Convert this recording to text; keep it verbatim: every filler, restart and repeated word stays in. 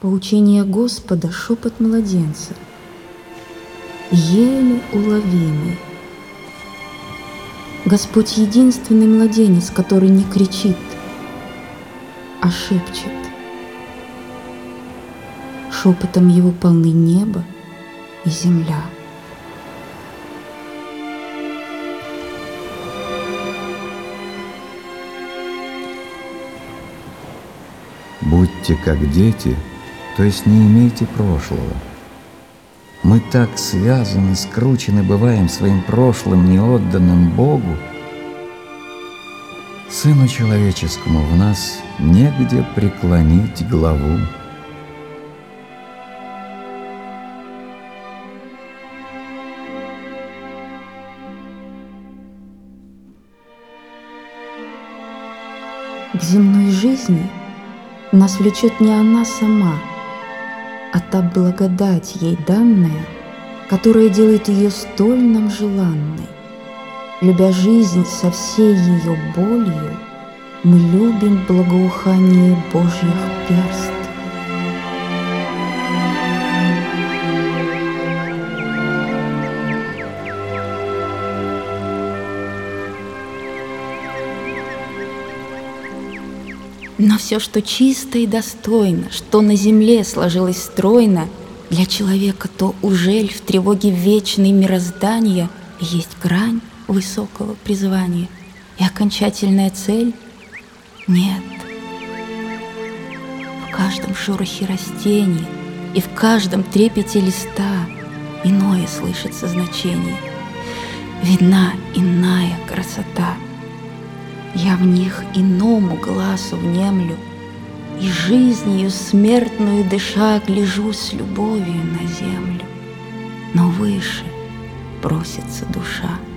Поучение Господа — шепот младенца, еле уловимый. Господь — единственный младенец, который не кричит, а шепчет. Шепотом его полны небо и земля. Будьте как дети, то есть не имейте прошлого. Мы так связаны, скручены бываем своим прошлым, неотданным Богу. Сыну человеческому в нас негде преклонить главу. К земной жизни нас влечет не она сама, а та благодать ей данная, которая делает ее столь нам желанной. Любя жизнь со всей ее болью, мы любим благоухание Божьих перст. Но все, что чисто и достойно, что на земле сложилось стройно, для человека то ужель в тревоге вечной мироздания есть грань высокого призвания и окончательная цель? Нет. В каждом шорохе растения и в каждом трепете листа иное слышится значение. Видна иная красота. Я в них иному глазу внемлю, и жизнью смертную дыша гляжу с любовью на землю. Но выше просится душа.